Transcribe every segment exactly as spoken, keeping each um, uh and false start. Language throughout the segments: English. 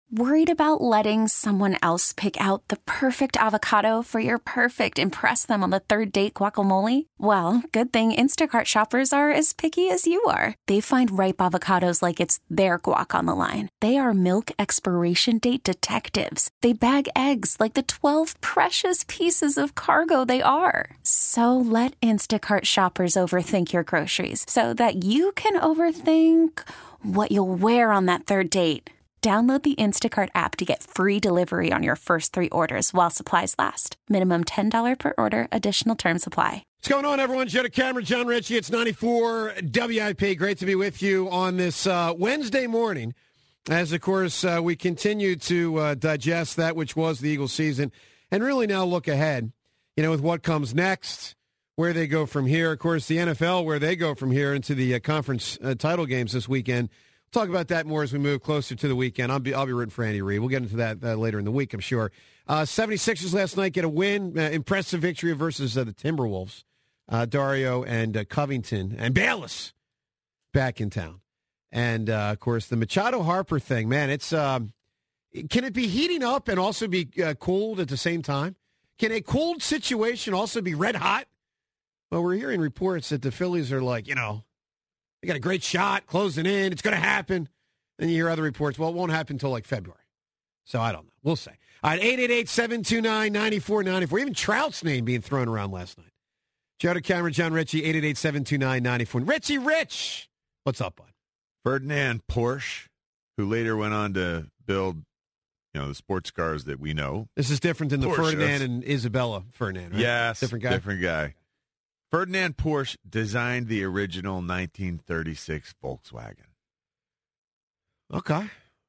Worried about letting someone else pick out the perfect avocado for your perfect impress them on the third date guacamole? Well, good thing Instacart shoppers are as picky as you are. They find ripe avocados like it's their guac on the line. They are milk expiration date detectives. They bag eggs like the twelve precious pieces of cargo they are. So let Instacart shoppers overthink your groceries so that you can overthink what you'll wear on that third date. Download the Instacart app to get free delivery on your first three orders while supplies last. Minimum ten dollars per order. Additional terms apply. What's going on, everyone? Joe Cameron, John Ritchie. It's ninety-four W I P. Great to be with you on this uh, Wednesday morning as, of course, uh, we continue to uh, digest that which was the Eagles season and really now look ahead, you know, with what comes next, where they go from here. Of course, the N F L, where they go from here into the uh, conference uh, title games this weekend. Talk about that more as we move closer to the weekend. I'll be I'll be rooting for Andy Reid. We'll get into that uh, later in the week, I'm sure. Uh, seventy-sixers last night get a win, uh, impressive victory versus uh, the Timberwolves. Uh, Dario and uh, Covington and Bayless back in town, and uh, of course the Machado Harper thing. Man, it's um, can it be heating up and also be uh, cooled at the same time? Can a cooled situation also be red hot? Well, we're hearing reports that the Phillies are like, you know. They got a great shot, closing in. It's going to happen. Then you hear other reports. Well, it won't happen until like February. So I don't know. We'll see. All right, eight eight eight, seven two nine, nine four nine four. Even Trout's name being thrown around last night. Joe Cameron, John Ritchie, eight eight eight, seven two nine, nine four. Richie Rich, what's up, bud? Ferdinand Porsche, who later went on to build, you know, the sports cars that we know. This is different than the Porsche, Ferdinand and Isabella Ferdinand, right? Yes. Different guy? Different guy. Ferdinand Porsche designed the original nineteen thirty-six Volkswagen. Okay.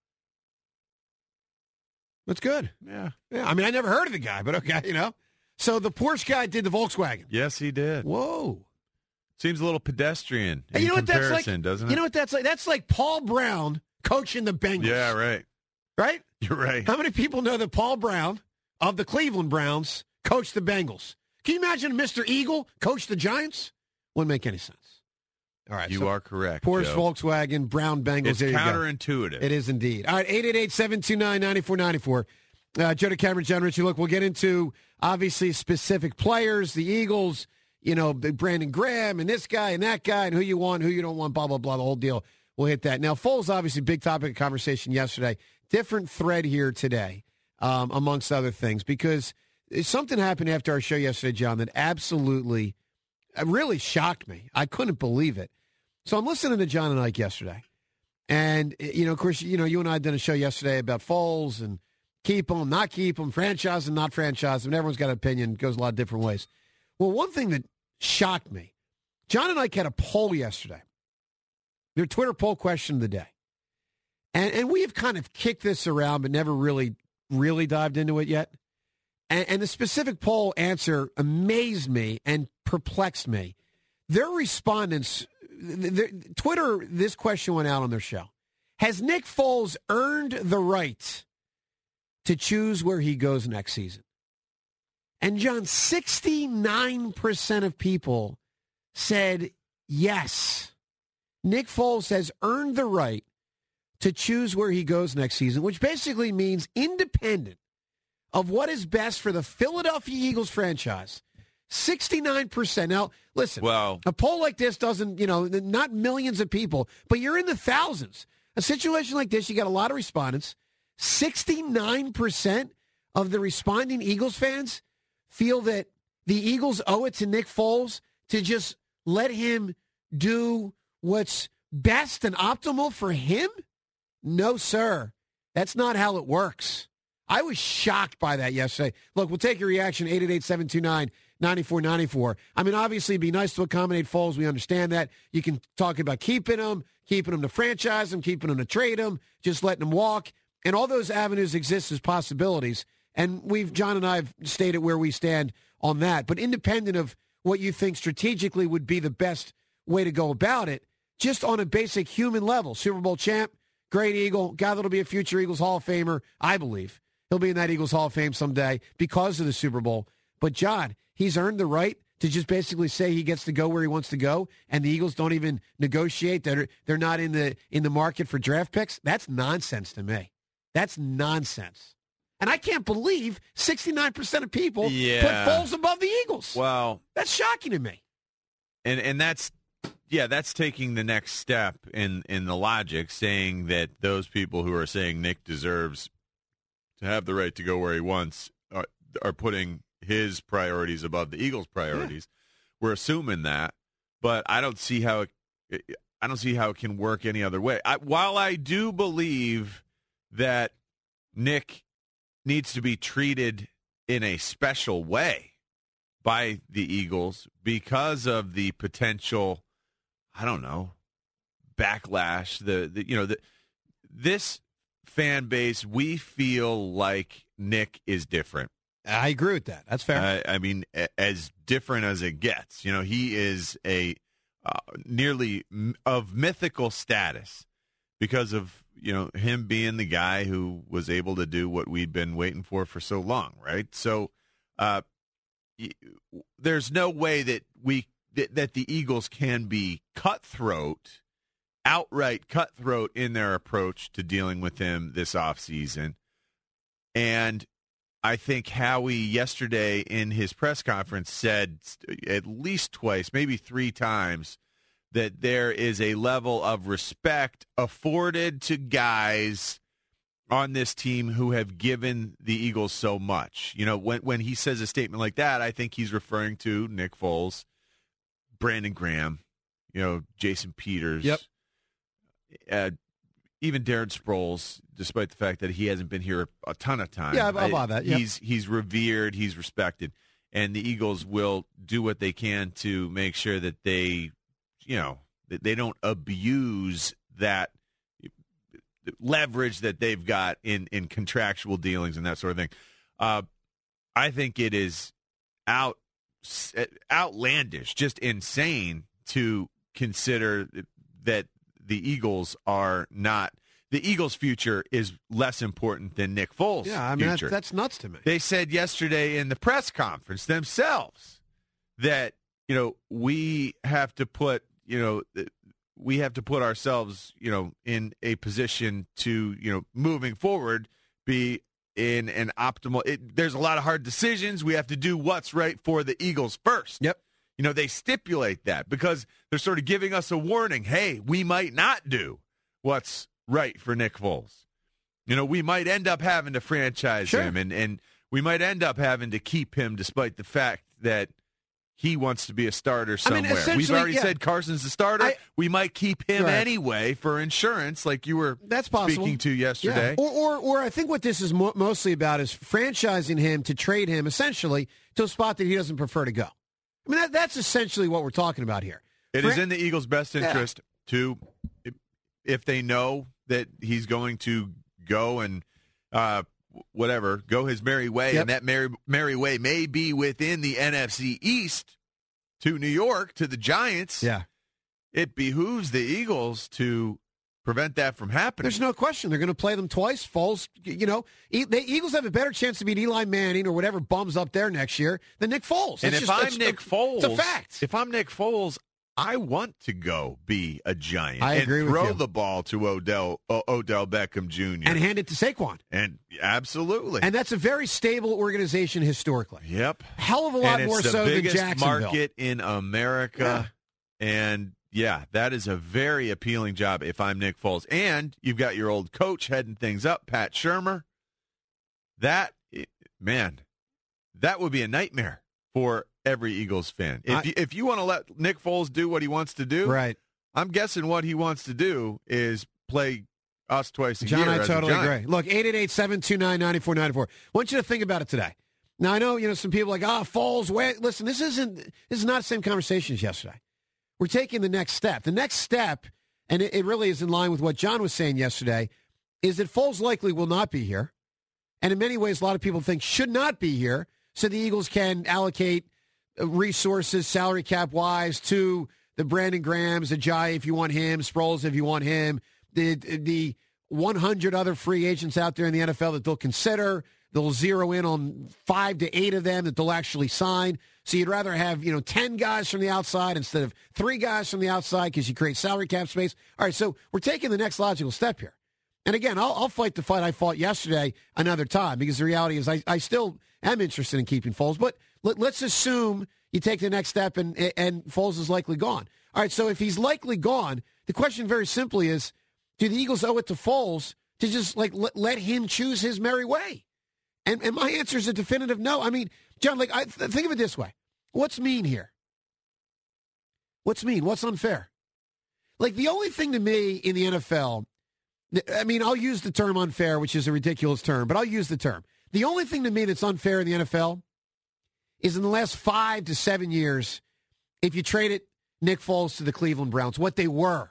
That's good. Yeah. Yeah. I mean, I never heard of the guy, but okay, you know. So the Porsche guy did the Volkswagen. Yes, he did. Whoa. Seems a little pedestrian in hey, you know comparison, what that's like? doesn't it? You know what that's like? That's like Paul Brown coaching the Bengals. Yeah, right. Right? You're right. How many people know that Paul Brown of the Cleveland Browns coached the Bengals? Can you imagine Mister Eagle coach the Giants? Wouldn't make any sense. All right. You so are correct. Porsche, Joe. Volkswagen, Brown, Bengals. It's there you counterintuitive. go. It is indeed. All right, eight eight eight, seven two nine, nine four nine four. Uh, Joe Cameron, John Ritchie. Look, we'll get into, obviously, specific players, the Eagles, you know, Brandon Graham and this guy and that guy and who you want, who you don't want, blah, blah, blah, the whole deal. We'll hit that. Now, Foles, obviously, big topic of conversation yesterday. Different thread here today, um, amongst other things, because something happened after our show yesterday, John, that absolutely really shocked me. I couldn't believe it. So I'm listening to John and Ike yesterday. And, you know, of course, you know, you and I did a show yesterday about Foles and keep him, not keep him, franchise him, not franchise him. And everyone's got an opinion. It goes a lot of different ways. Well, one thing that shocked me, John and Ike had a poll yesterday. Their Twitter poll question of the day. And, and we have kind of kicked this around, but never really, really dived into it yet. And, and the specific poll answer amazed me and perplexed me. Their respondents, their, Twitter, this question went out on their show. Has Nick Foles earned the right to choose where he goes next season? And, John, sixty-nine percent of people said yes. Nick Foles has earned the right to choose where he goes next season, which basically means independent of what is best for the Philadelphia Eagles franchise. sixty-nine percent. Now, listen, well, a poll like this doesn't, you know, not millions of people, but you're in the thousands. A situation like this, you got a lot of respondents. sixty-nine percent of the responding Eagles fans feel that the Eagles owe it to Nick Foles to just let him do what's best and optimal for him? No, sir. That's not how it works. I was shocked by that yesterday. Look, we'll take your reaction, eight eight eight, seven two nine, nine four nine four. I mean, obviously, it'd be nice to accommodate Foles. We understand that. You can talk about keeping him, keeping him to franchise him, keeping him to trade him, just letting him walk. And all those avenues exist as possibilities. And we've, John and I have stated where we stand on that. But independent of what you think strategically would be the best way to go about it, just on a basic human level, Super Bowl champ, great Eagle, guy that'll be a future Eagles Hall of Famer, I believe. He'll be in that Eagles Hall of Fame someday because of the Super Bowl. But, John, he's earned the right to just basically say he gets to go where he wants to go, and the Eagles don't even negotiate. They're, they're not in the in the market for draft picks. That's nonsense to me. That's nonsense. And I can't believe sixty-nine percent of people yeah. put Foles above the Eagles. Well, that's shocking to me. And and that's yeah, that's taking the next step in, in the logic, saying that those people who are saying Nick deserves to have the right to go where he wants are, are putting his priorities above the Eagles' priorities. Yeah. We're assuming that, but I don't see how it, I don't see how it can work any other way. I, while I do believe that Nick needs to be treated in a special way by the Eagles because of the potential, I don't know, backlash. The, the you know the this fan base, we feel like Nick is different. I agree with that. That's fair. I, I mean, a, as different as it gets. You know, he is a uh, nearly m- of mythical status because of, you know, him being the guy who was able to do what we'd been waiting for for so long, right? So uh, y- there's no way that we that, that the Eagles can be cutthroat, outright cutthroat in their approach to dealing with him this offseason. And I think Howie yesterday in his press conference said at least twice, maybe three times, that there is a level of respect afforded to guys on this team who have given the Eagles so much. You know, when when he says a statement like that, I think he's referring to Nick Foles, Brandon Graham, you know, Jason Peters, yep, uh, even Darren Sproles, despite the fact that he hasn't been here a ton of time. Yeah, I'll buy that. Yep. He's he's revered, he's respected, and the Eagles will do what they can to make sure that they, you know, that they don't abuse that leverage that they've got in, in contractual dealings and that sort of thing. Uh, I think it is out outlandish, just insane to consider that the Eagles are not – the Eagles' future is less important than Nick Foles' yeah, I mean, future. That's, that's nuts to me. They said yesterday in the press conference themselves that, you know, we have to put, you know, we have to put ourselves, you know, in a position to, you know, moving forward, be in an optimal it, – there's a lot of hard decisions. We have to do what's right for the Eagles first. Yep. You know, they stipulate that because they're sort of giving us a warning. Hey, we might not do what's right for Nick Foles. You know, we might end up having to franchise sure. him, and, and we might end up having to keep him despite the fact that he wants to be a starter somewhere. I mean, We've already yeah. said Carson's the starter. I, we might keep him right. anyway for insurance, like you were That's possible. speaking to yesterday. Yeah. Or, or, or I think what this is mo- mostly about is franchising him to trade him essentially to a spot that he doesn't prefer to go. I mean, that, that's essentially what we're talking about here. It Fran- is in the Eagles' best interest yeah. to, if they know that he's going to go and uh, whatever, go his merry way, yep. and that merry, merry way may be within the N F C East to New York, to the Giants. Yeah. It behooves the Eagles to prevent that from happening. There's no question. They're going to play them twice. Foles, you know, e- the Eagles have a better chance to beat Eli Manning or whatever bums up there next year than Nick Foles. And it's if just, I'm it's, Nick it's, Foles, it's a fact. If I'm Nick Foles, I want to go be a Giant I and agree with throw you. the ball to Odell o- Odell Beckham Junior and hand it to Saquon. And absolutely. And that's a very stable organization historically. Yep. Hell of a lot and more it's so the than biggest Jacksonville. market in America. Yeah. And yeah, that is a very appealing job if I'm Nick Foles. And you've got your old coach heading things up, Pat Shurmur. That, man, that would be a nightmare for every Eagles fan. If I, you, if you want to let Nick Foles do what he wants to do, right. I'm guessing what he wants to do is play us twice a John, year. I as totally a Giant. agree. Look, eight eight eight, seven two nine, nine four nine four. I want you to think about it today. Now, I know, you know, some people are like, ah, oh, Foles, wait. Listen, this isn't, this is not the same conversation as yesterday. We're taking the next step. The next step, and it, it really is in line with what John was saying yesterday, is that Foles likely will not be here. And in many ways, a lot of people think should not be here so the Eagles can allocate resources, salary cap-wise, to the Brandon Grahams, Ajayi if you want him, Sproles if you want him, the the one hundred other free agents out there in the N F L that they'll consider. They'll zero in on five to eight of them that they'll actually sign. So you'd rather have, you know, ten guys from the outside instead of three guys from the outside because you create salary cap space. All right, so we're taking the next logical step here. And again, I'll, I'll fight the fight I fought yesterday another time because the reality is I, I still am interested in keeping Foles. But let, let's assume you take the next step and, and Foles is likely gone. All right, so if he's likely gone, the question very simply is, do the Eagles owe it to Foles to just like let, let him choose his merry way? And, and my answer is a definitive no. I mean, John, like I th- think of it this way. What's mean here? What's mean? What's unfair? Like the only thing to me in the N F L, I mean, I'll use the term unfair, which is a ridiculous term, but I'll use the term. The only thing to me that's unfair in the N F L is in the last five to seven years, if you traded Nick Foles to the Cleveland Browns, what they were.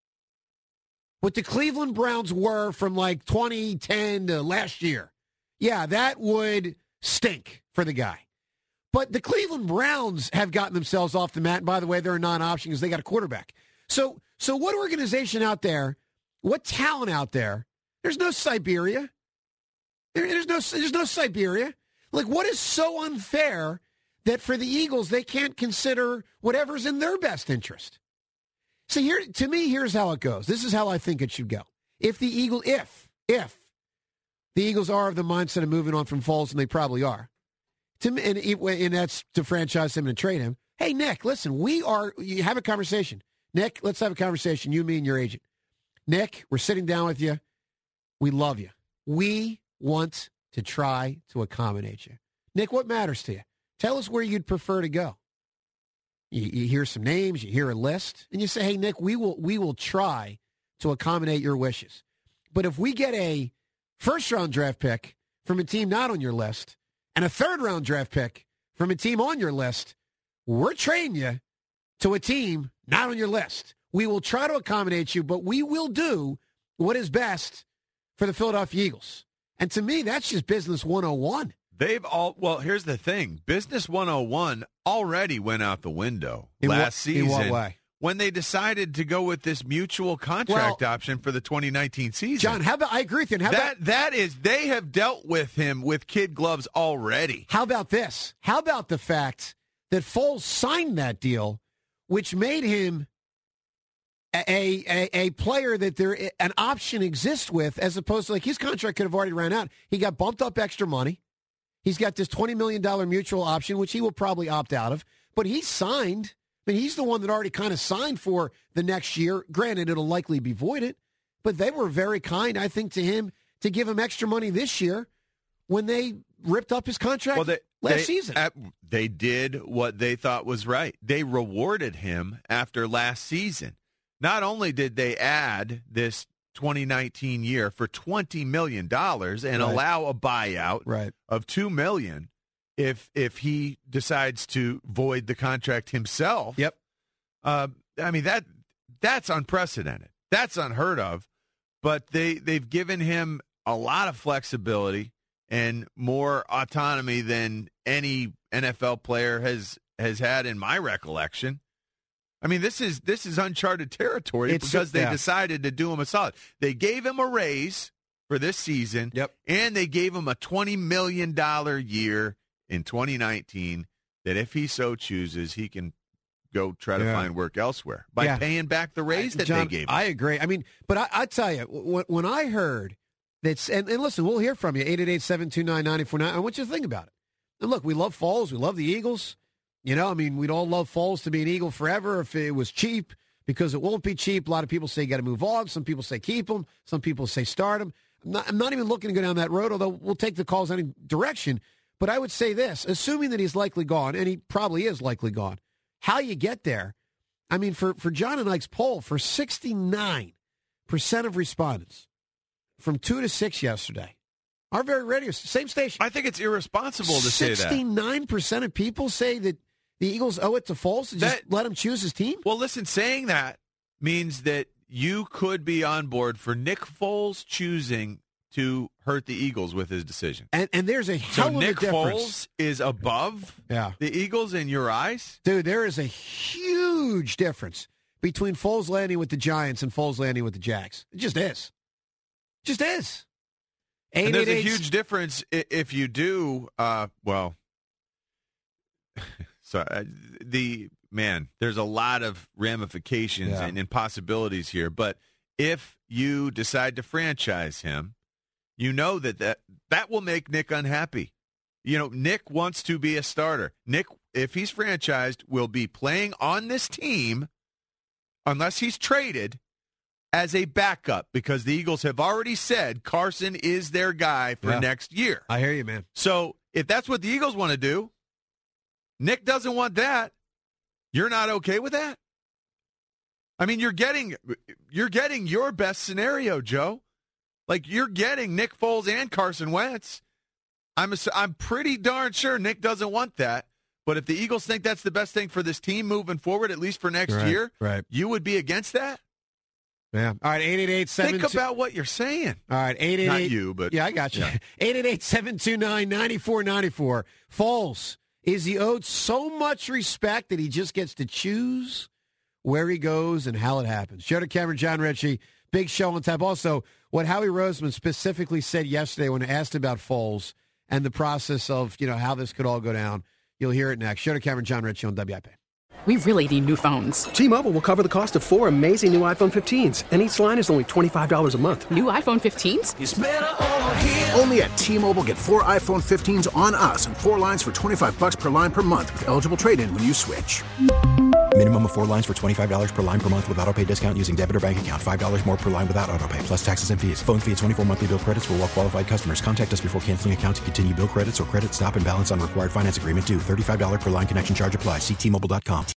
What the Cleveland Browns were from like twenty ten to last year. Yeah, that would stink for the guy. But the Cleveland Browns have gotten themselves off the mat. And by the way, they're a non-option because they got a quarterback. So, so what organization out there, what talent out there, there's no Siberia. There, there's no there's no Siberia. Like, what is so unfair that for the Eagles, they can't consider whatever's in their best interest? See, here, to me, here's how it goes. This is how I think it should go. If the Eagle, if, if the Eagles are of the mindset of moving on from Foles, and they probably are, to me, and, and that's to franchise him and trade him, hey, Nick, listen, we are, you have a conversation. Nick, let's have a conversation, you, me, and your agent. Nick, we're sitting down with you. We love you. We want to try to accommodate you. Nick, what matters to you? Tell us where you'd prefer to go. You, you hear some names, you hear a list, and you say, hey, Nick, we will we will try to accommodate your wishes. But if we get a first-round draft pick from a team not on your list and a third-round draft pick from a team on your list, we're trading you to a team not on your list. We will try to accommodate you, but we will do what is best for the Philadelphia Eagles. And to me, that's just business one oh one. They've all, well, here's the thing. Business one oh one already went out the window In last what, season. in what way? When they decided to go with this mutual contract well, option for the twenty nineteen season. John, how about, I agree with you. How that, about, that is, they have dealt with him with kid gloves already. How about this? How about the fact that Foles signed that deal, which made him a, a, a player that there an option exists with, as opposed to like his contract could have already ran out. He got bumped up extra money. He's got this twenty million dollars mutual option, which he will probably opt out of. But he signed. I mean, he's the one that already kind of signed for the next year. Granted, it'll likely be voided. But they were very kind, I think, to him to give him extra money this year when they ripped up his contract well, they, last they, season. At, they did what they thought was right. They rewarded him after last season. Not only did they add this twenty nineteen year for twenty million dollars and right. allow a buyout right. of two million dollars if if he decides to void the contract himself. Yep. Uh, I mean, that that's unprecedented. That's unheard of. But they, they've given him a lot of flexibility and more autonomy than any N F L player has has had in my recollection. I mean, this is this is uncharted territory it's, because they yeah. decided to do him a solid. They gave him a raise for this season, yep. and they gave him a twenty million dollars year in twenty nineteen that if he so chooses, he can go try to yeah. find work elsewhere by yeah. paying back the raise I, that John, they gave him. I agree. I mean, but I, I tell you, when, when I heard that, and, and listen, we'll hear from you, eight eight eight, seven two nine, nine four nine. I want you to think about it. And look, we love Foles. We love the Eagles. You know, I mean, we'd all love Foles to be an Eagle forever if it was cheap, because it won't be cheap. A lot of people say you got to move on. Some people say keep him. Some people say start him. I'm not, I'm not even looking to go down that road, although we'll take the calls any direction. But I would say this, assuming that he's likely gone, and he probably is likely gone, how you get there, I mean, for, for John and Ike's poll, for sixty-nine percent of respondents from two to six yesterday, our very radio, same station. I think it's irresponsible to say that. sixty-nine percent of people say that the Eagles owe it to Foles to just That, let him choose his team? Well, listen, saying that means that you could be on board for Nick Foles choosing to hurt the Eagles with his decision. And and there's a hell so of Nick a difference. Foles is above yeah. the Eagles in your eyes? Dude, there is a huge difference between Foles landing with the Giants and Foles landing with the Jags. It just is. It just is. And there's a huge difference if you do, uh, well, so uh, the, man, there's a lot of ramifications yeah. and, and possibilities here. But if you decide to franchise him, you know that that, that will make Nick unhappy. You know, Nick wants to be a starter. Nick, if he's franchised, will be playing on this team unless he's traded as a backup because the Eagles have already said Carson is their guy for yeah. next year. I hear you, man. So if that's what the Eagles want to do, Nick doesn't want that. You're not okay with that? I mean, you're getting you're getting your best scenario, Joe. Like, you're getting Nick Foles and Carson Wentz. I'm a, I'm pretty darn sure Nick doesn't want that. But if the Eagles think that's the best thing for this team moving forward, at least for next right, year, right. you would be against that? Yeah. All right, eight eight eight seven. Think about what you're saying. All right, eight eight eight. Not you, but. Yeah, I got you. Yeah. eight eight eight, seven two nine, nine four nine four. Foles, is he owed so much respect that he just gets to choose where he goes and how it happens? Joe DeCamera, John Ritchie, big show on tap. Also, what Howie Roseman specifically said yesterday when asked about Foles and the process of, you know, how this could all go down. You'll hear it next. Joe DeCamera, John Ritchie on W I P. We really need new phones. T-Mobile will cover the cost of four amazing new iPhone fifteens, and each line is only twenty-five dollars a month. New iPhone fifteens? It's better over here. Only at T-Mobile, get four iPhone fifteens on us and four lines for twenty-five dollars per line per month with eligible trade-in when you switch. Minimum of four lines for twenty-five dollars per line per month with autopay discount using debit or bank account. five dollars more per line without autopay, plus taxes and fees. Phone fee at twenty-four monthly bill credits for well-qualified customers. Contact us before canceling account to continue bill credits or credit stop and balance on required finance agreement due. thirty-five dollars per line connection charge applies. See T Mobile dot com.